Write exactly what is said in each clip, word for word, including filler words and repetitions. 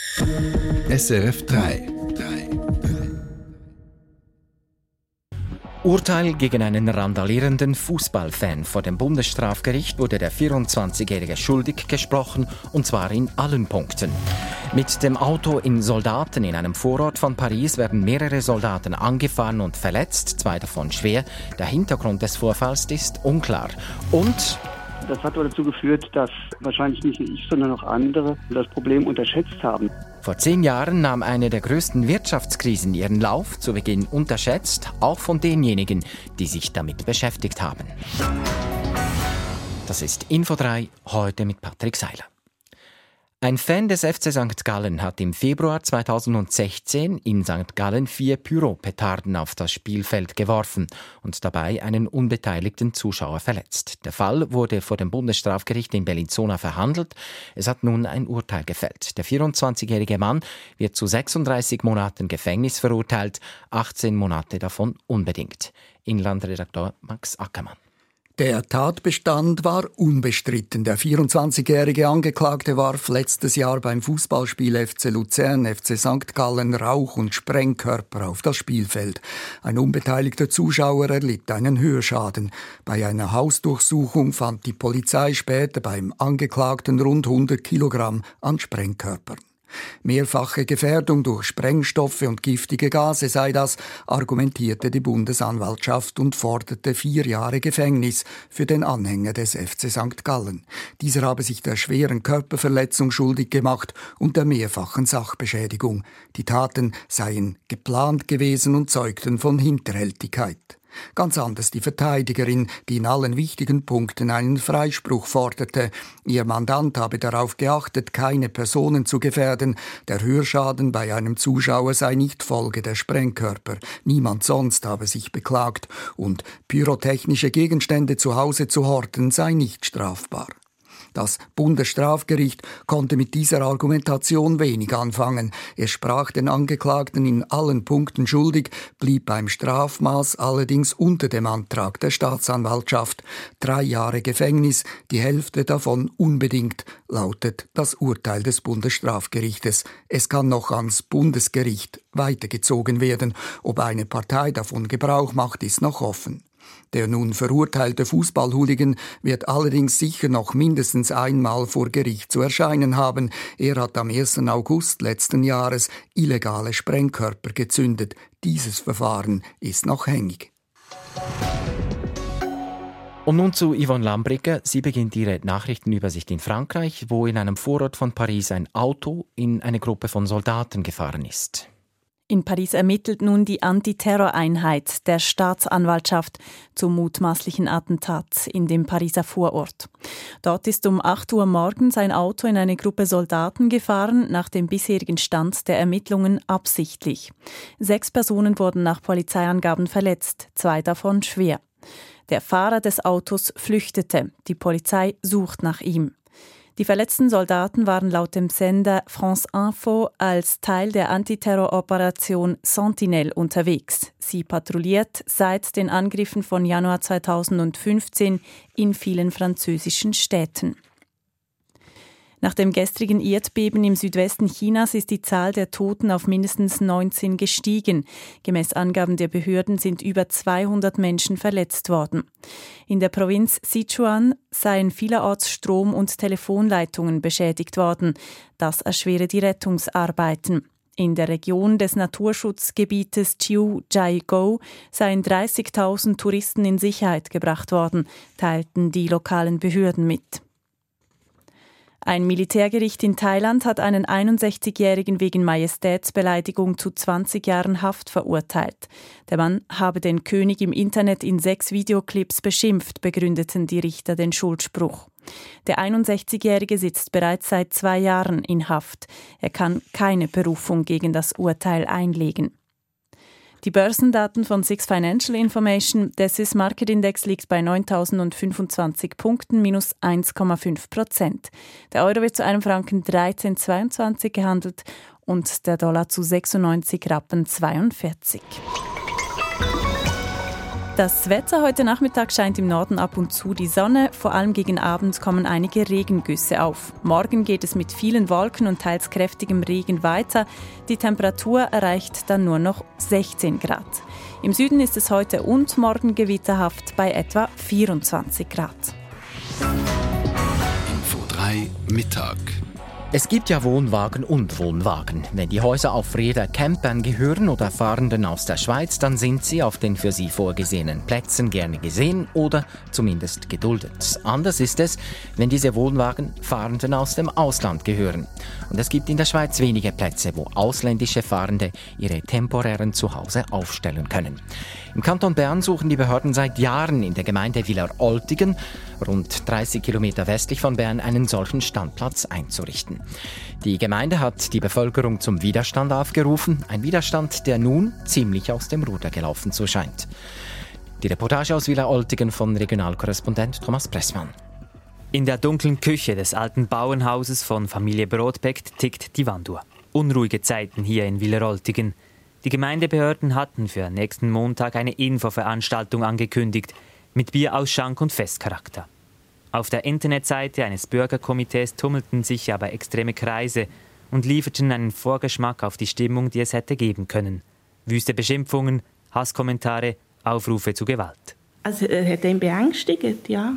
S R F drei. Urteil gegen einen randalierenden Fußballfan. Vor dem Bundesstrafgericht wurde der vierundzwanzigjährige schuldig gesprochen, und zwar in allen Punkten. Mit dem Auto in Soldaten in einem Vorort von Paris werden mehrere Soldaten angefahren und verletzt, zwei davon schwer. Der Hintergrund des Vorfalls ist unklar. Und das hat dazu geführt, dass wahrscheinlich nicht nur ich, sondern auch andere das Problem unterschätzt haben. Vor zehn Jahren nahm eine der größten Wirtschaftskrisen ihren Lauf, zu Beginn unterschätzt, auch von denjenigen, die sich damit beschäftigt haben. Das ist Info drei, heute mit Patrick Seiler. Ein Fan des F C Sankt Gallen hat im Februar zweitausendsechzehn in Sankt Gallen vier Pyropetarden auf das Spielfeld geworfen und dabei einen unbeteiligten Zuschauer verletzt. Der Fall wurde vor dem Bundesstrafgericht in Bellinzona verhandelt. Es hat nun ein Urteil gefällt. Der vierundzwanzigjährige Mann wird zu sechsunddreißig Monaten Gefängnis verurteilt, achtzehn Monate davon unbedingt. Inlandredakteur Max Ackermann. Der Tatbestand war unbestritten. Der vierundzwanzigjährige Angeklagte warf letztes Jahr beim Fußballspiel F C Luzern, F C Sankt Gallen Rauch- und Sprengkörper auf das Spielfeld. Ein unbeteiligter Zuschauer erlitt einen Hörschaden. Bei einer Hausdurchsuchung fand die Polizei später beim Angeklagten rund hundert Kilogramm an Sprengkörpern. Mehrfache Gefährdung durch Sprengstoffe und giftige Gase sei das, argumentierte die Bundesanwaltschaft und forderte vier Jahre Gefängnis für den Anhänger des F C Sankt Gallen. Dieser habe sich der schweren Körperverletzung schuldig gemacht und der mehrfachen Sachbeschädigung. Die Taten seien geplant gewesen und zeugten von Hinterhältigkeit. Ganz anders die Verteidigerin, die in allen wichtigen Punkten einen Freispruch forderte. Ihr Mandant habe darauf geachtet, keine Personen zu gefährden. Der Hörschaden bei einem Zuschauer sei nicht Folge der Sprengkörper. Niemand sonst habe sich beklagt. Und pyrotechnische Gegenstände zu Hause zu horten sei nicht strafbar. Das Bundesstrafgericht konnte mit dieser Argumentation wenig anfangen. Es sprach den Angeklagten in allen Punkten schuldig, blieb beim Strafmaß allerdings unter dem Antrag der Staatsanwaltschaft. Drei Jahre Gefängnis, die Hälfte davon unbedingt, lautet das Urteil des Bundesstrafgerichtes. Es kann noch ans Bundesgericht weitergezogen werden. Ob eine Partei davon Gebrauch macht, ist noch offen. Der nun verurteilte Fußballhooligan wird allerdings sicher noch mindestens einmal vor Gericht zu erscheinen haben. Er hat am ersten August letzten Jahres illegale Sprengkörper gezündet. Dieses Verfahren ist noch hängig. Und nun zu Yvonne Lambricke. Sie beginnt ihre Nachrichtenübersicht in Frankreich, wo in einem Vorort von Paris ein Auto in eine Gruppe von Soldaten gefahren ist. In Paris ermittelt nun die Antiterroreinheit der Staatsanwaltschaft zum mutmaßlichen Attentat in dem Pariser Vorort. Dort ist um acht Uhr morgens ein Auto in eine Gruppe Soldaten gefahren, nach dem bisherigen Stand der Ermittlungen absichtlich. Sechs Personen wurden nach Polizeiangaben verletzt, zwei davon schwer. Der Fahrer des Autos flüchtete. Die Polizei sucht nach ihm. Die verletzten Soldaten waren laut dem Sender France Info als Teil der Antiterroroperation Sentinelle unterwegs. Sie patrouilliert seit den Angriffen von Januar zweitausendfünfzehn in vielen französischen Städten. Nach dem gestrigen Erdbeben im Südwesten Chinas ist die Zahl der Toten auf mindestens neunzehn gestiegen. Gemäß Angaben der Behörden sind über zweihundert Menschen verletzt worden. In der Provinz Sichuan seien vielerorts Strom- und Telefonleitungen beschädigt worden. Das erschwere die Rettungsarbeiten. In der Region des Naturschutzgebietes Chiu-Jai-go seien dreißigtausend Touristen in Sicherheit gebracht worden, teilten die lokalen Behörden mit. Ein Militärgericht in Thailand hat einen einundsechzigjährigen wegen Majestätsbeleidigung zu zwanzig Jahren Haft verurteilt. Der Mann habe den König im Internet in sechs Videoclips beschimpft, begründeten die Richter den Schuldspruch. Der einundsechzigjährige sitzt bereits seit zwei Jahren in Haft. Er kann keine Berufung gegen das Urteil einlegen. Die Börsendaten von Six Financial Information, der Swiss Market Index liegt bei neuntausendfünfundzwanzig Punkten, minus eins Komma fünf Prozent. Der Euro wird zu einem Franken dreizehn Komma zweiundzwanzig gehandelt und der Dollar zu sechsundneunzig Rappen zweiundvierzig. Das Wetter heute Nachmittag scheint im Norden ab und zu die Sonne. Vor allem gegen Abend kommen einige Regengüsse auf. Morgen geht es mit vielen Wolken und teils kräftigem Regen weiter. Die Temperatur erreicht dann nur noch sechzehn Grad. Im Süden ist es heute und morgen gewitterhaft bei etwa vierundzwanzig Grad. Info drei Mittag. Es gibt ja Wohnwagen und Wohnwagen. Wenn die Häuser auf Räder Campern gehören oder Fahrenden aus der Schweiz, dann sind sie auf den für sie vorgesehenen Plätzen gerne gesehen oder zumindest geduldet. Anders ist es, wenn diese Wohnwagen Fahrenden aus dem Ausland gehören. Und es gibt in der Schweiz wenige Plätze, wo ausländische Fahrende ihre temporären Zuhause aufstellen können. Im Kanton Bern suchen die Behörden seit Jahren in der Gemeinde Wileroltigen, rund dreißig Kilometer westlich von Bern, einen solchen Standplatz einzurichten. Die Gemeinde hat die Bevölkerung zum Widerstand aufgerufen, ein Widerstand, der nun ziemlich aus dem Ruder gelaufen zu scheint. Die Reportage aus Wileroltigen von Regionalkorrespondent Thomas Pressmann. In der dunklen Küche des alten Bauernhauses von Familie Brodbeck tickt die Wanduhr. Unruhige Zeiten hier in Wileroltigen. Die Gemeindebehörden hatten für nächsten Montag eine Infoveranstaltung angekündigt, mit Bierausschank und Festcharakter. Auf der Internetseite eines Bürgerkomitees tummelten sich aber extreme Kreise und lieferten einen Vorgeschmack auf die Stimmung, die es hätte geben können. Wüste Beschimpfungen, Hasskommentare, Aufrufe zu Gewalt. Also er hat ihn beängstigt, ja.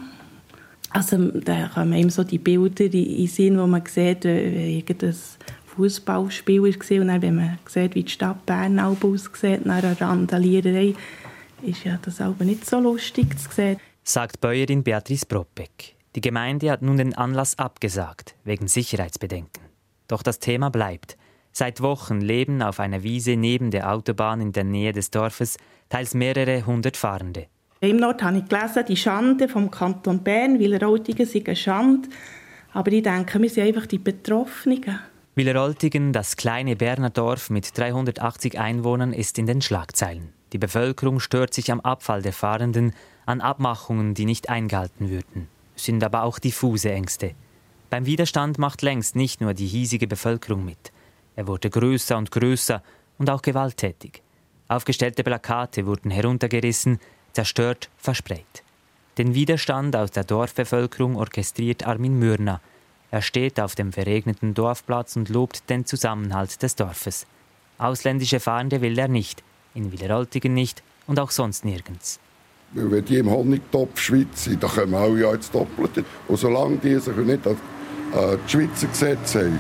Also da kommen ihm so die Bilder in den Sinn, wo man sieht, wie irgendein Fußballspiel war. Und dann, wenn man sieht, wie die Stadt Bern aussieht, nach einer Randaliererei, ist ja das aber nicht so lustig zu sehen. Sagt Bäuerin Beatrice Brodbeck. Die Gemeinde hat nun den Anlass abgesagt, wegen Sicherheitsbedenken. Doch das Thema bleibt. Seit Wochen leben auf einer Wiese neben der Autobahn in der Nähe des Dorfes teils mehrere hundert Fahrende. Im Nord habe ich gelesen, die Schande vom Kanton Bern, Wileroltigen sei eine Schande. Aber ich denke, wir sind einfach die Betroffenen. Wileroltigen, das kleine Berner Dorf mit dreihundertachtzig Einwohnern, ist in den Schlagzeilen. Die Bevölkerung stört sich am Abfall der Fahrenden, an Abmachungen, die nicht eingehalten würden. Es sind aber auch diffuse Ängste. Beim Widerstand macht längst nicht nur die hiesige Bevölkerung mit. Er wurde größer und größer und auch gewalttätig. Aufgestellte Plakate wurden heruntergerissen, zerstört, versprayt. Den Widerstand aus der Dorfbevölkerung orchestriert Armin Mürner. Er steht auf dem verregneten Dorfplatz und lobt den Zusammenhalt des Dorfes. Ausländische Fahrende will er nicht, in Wileroltigen nicht und auch sonst nirgends. Wenn die im Honigtopf Schweiz sind, dann kommen alle ja ins Doppelte. Und solange die sich nicht an die Schweizer Gesetze haben,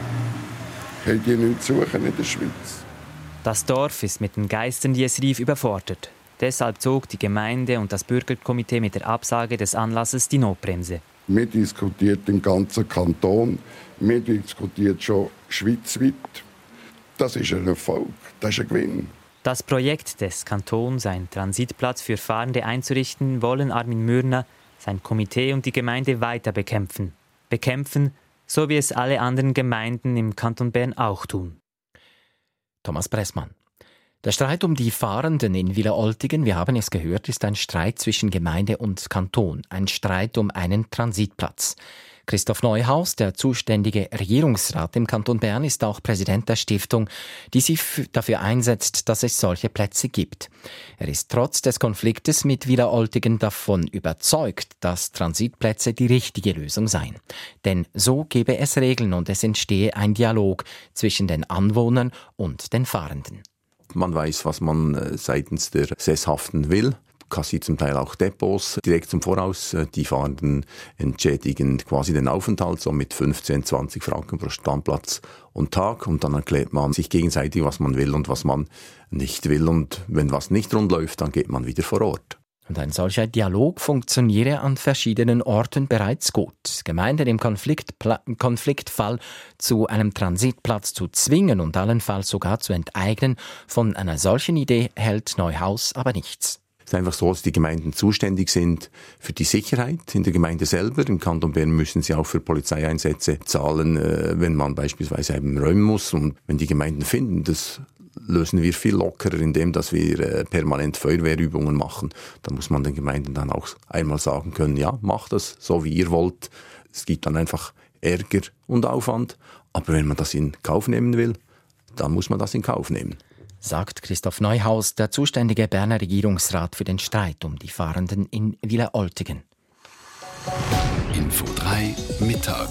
haben die nichts zu suchen in der Schweiz. Das Dorf ist mit den Geistern, die es rief, überfordert. Deshalb zog die Gemeinde und das Bürgerkomitee mit der Absage des Anlasses die Notbremse. Wir diskutieren im ganzen Kanton, wir diskutieren schon schweizweit. Das ist ein Erfolg, das ist ein Gewinn. Das Projekt des Kantons, einen Transitplatz für Fahrende einzurichten, wollen Armin Mürner, sein Komitee und die Gemeinde weiter bekämpfen. Bekämpfen, so wie es alle anderen Gemeinden im Kanton Bern auch tun. Thomas Pressmann. Der Streit um die Fahrenden in Wileroltigen, wir haben es gehört, ist ein Streit zwischen Gemeinde und Kanton. Ein Streit um einen Transitplatz. Christoph Neuhaus, der zuständige Regierungsrat im Kanton Bern, ist auch Präsident der Stiftung, die sich dafür einsetzt, dass es solche Plätze gibt. Er ist trotz des Konfliktes mit Wileroltigen davon überzeugt, dass Transitplätze die richtige Lösung seien. Denn so gebe es Regeln und es entstehe ein Dialog zwischen den Anwohnern und den Fahrenden. Man weiß, was man seitens der Sesshaften will. Kassiert zum Teil auch Depots direkt zum Voraus. Die Fahrenden entschädigen quasi den Aufenthalt so mit fünfzehn, zwanzig Franken pro Standplatz und Tag. Und dann erklärt man sich gegenseitig, was man will und was man nicht will. Und wenn was nicht rund läuft, dann geht man wieder vor Ort. Und ein solcher Dialog funktioniere an verschiedenen Orten bereits gut. Gemeinden im Konfliktpla- Konfliktfall zu einem Transitplatz zu zwingen und allenfalls sogar zu enteignen, von einer solchen Idee hält Neuhaus aber nichts. Es ist einfach so, dass die Gemeinden zuständig sind für die Sicherheit in der Gemeinde selber. Im Kanton Bern müssen sie auch für Polizeieinsätze zahlen, wenn man beispielsweise eben räumen muss. Und wenn die Gemeinden finden, das lösen wir viel lockerer, indem dass wir permanent Feuerwehrübungen machen. Da muss man den Gemeinden dann auch einmal sagen können, ja, macht das so, wie ihr wollt. Es gibt dann einfach Ärger und Aufwand. Aber wenn man das in Kauf nehmen will, dann muss man das in Kauf nehmen. sagt Christoph Neuhaus, der zuständige Berner Regierungsrat für den Streit um die Fahrenden in Wileroltigen. Info drei Mittag.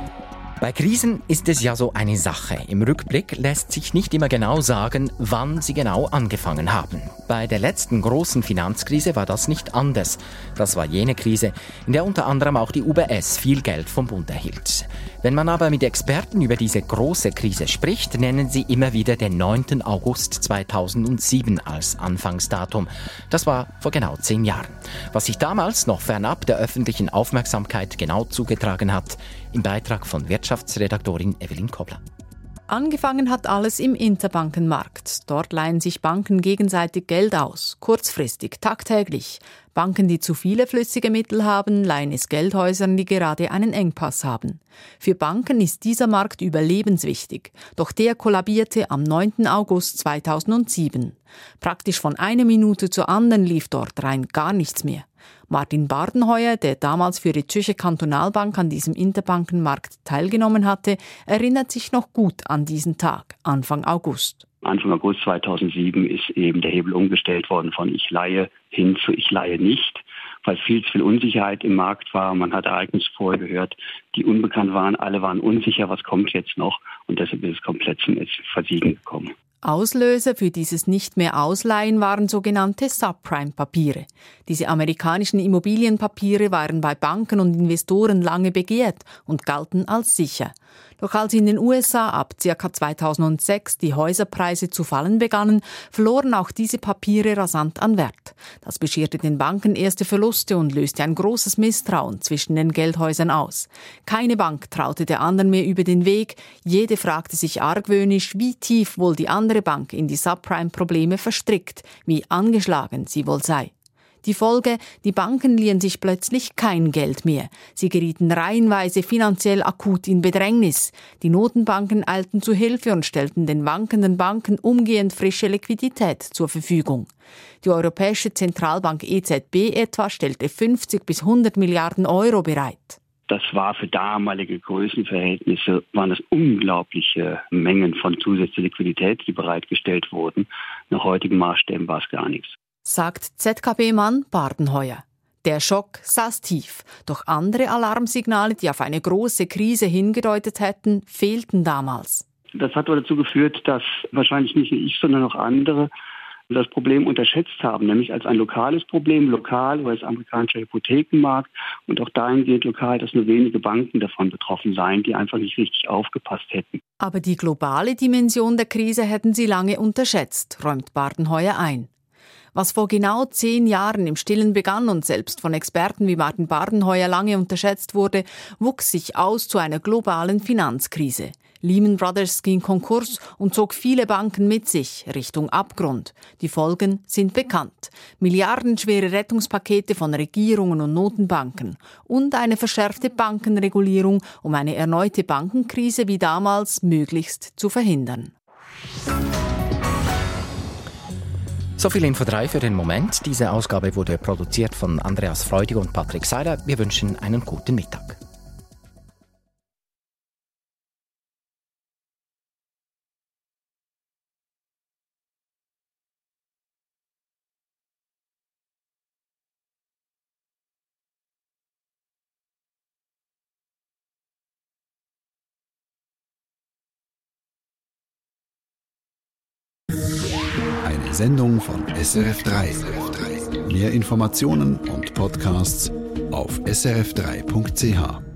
Bei Krisen ist es ja so eine Sache. Im Rückblick lässt sich nicht immer genau sagen, wann sie genau angefangen haben. Bei der letzten großen Finanzkrise war das nicht anders. Das war jene Krise, in der unter anderem auch die U B S viel Geld vom Bund erhielt. Wenn man aber mit Experten über diese große Krise spricht, nennen sie immer wieder den neunten August zweitausendsieben als Anfangsdatum. Das war vor genau zehn Jahren. Was sich damals noch fernab der öffentlichen Aufmerksamkeit genau zugetragen hat, im Beitrag von Wirtschaftsredaktorin Evelyn Kobler. Angefangen hat alles im Interbankenmarkt. Dort leihen sich Banken gegenseitig Geld aus, kurzfristig, tagtäglich. Banken, die zu viele flüssige Mittel haben, leihen es Geldhäusern, die gerade einen Engpass haben. Für Banken ist dieser Markt überlebenswichtig. Doch der kollabierte am neunten August zweitausendsieben. Praktisch von einer Minute zur anderen lief dort rein gar nichts mehr. Martin Badenheuer, der damals für die Zürcher Kantonalbank an diesem Interbankenmarkt teilgenommen hatte, erinnert sich noch gut an diesen Tag, Anfang August. Anfang August zweitausendsieben ist eben der Hebel umgestellt worden von ich leihe hin zu ich leihe nicht, weil viel zu viel Unsicherheit im Markt war. Man hat Ereignisse vorher gehört, die unbekannt waren. Alle waren unsicher, was kommt jetzt noch? Und deshalb ist es komplett zum Versiegen gekommen. Auslöser für dieses nicht mehr Ausleihen waren sogenannte Subprime-Papiere. Diese amerikanischen Immobilienpapiere waren bei Banken und Investoren lange begehrt und galten als sicher. Doch als in den U S A ab ca. zweitausendsechs die Häuserpreise zu fallen begannen, verloren auch diese Papiere rasant an Wert. Das bescherte den Banken erste Verluste und löste ein großes Misstrauen zwischen den Geldhäusern aus. Keine Bank traute der anderen mehr über den Weg. Jede fragte sich argwöhnisch, wie tief wohl die andere Bank in die Subprime-Probleme verstrickt, wie angeschlagen sie wohl sei. Die Folge, die Banken liehen sich plötzlich kein Geld mehr. Sie gerieten reihenweise finanziell akut in Bedrängnis. Die Notenbanken eilten zu Hilfe und stellten den wankenden Banken umgehend frische Liquidität zur Verfügung. Die Europäische Zentralbank E Z B etwa stellte fünfzig bis hundert Milliarden Euro bereit. Das war für damalige Größenverhältnisse, waren das unglaubliche Mengen von zusätzlicher Liquidität, die bereitgestellt wurden. Nach heutigen Maßstäben war es gar nichts, sagt Z K B-Mann Badenheuer. Der Schock saß tief, doch andere Alarmsignale, die auf eine große Krise hingedeutet hätten, fehlten damals. Das hat dazu geführt, dass wahrscheinlich nicht nur ich, sondern auch andere das Problem unterschätzt haben, nämlich als ein lokales Problem, lokal, weil es amerikanischer Hypothekenmarkt und auch dahingehend lokal, dass nur wenige Banken davon betroffen seien, die einfach nicht richtig aufgepasst hätten. Aber die globale Dimension der Krise hätten sie lange unterschätzt, räumt Badenheuer ein. Was vor genau zehn Jahren im Stillen begann und selbst von Experten wie Martin Badenheuer lange unterschätzt wurde, wuchs sich aus zu einer globalen Finanzkrise. Lehman Brothers ging Konkurs und zog viele Banken mit sich Richtung Abgrund. Die Folgen sind bekannt. Milliardenschwere Rettungspakete von Regierungen und Notenbanken und eine verschärfte Bankenregulierung, um eine erneute Bankenkrise wie damals möglichst zu verhindern. So viel Info drei für den Moment. Diese Ausgabe wurde produziert von Andreas Freudig und Patrick Seiler. Wir wünschen einen guten Mittag. Eine Sendung von S R F drei. Mehr Informationen und Podcasts auf s r f drei punkt c h.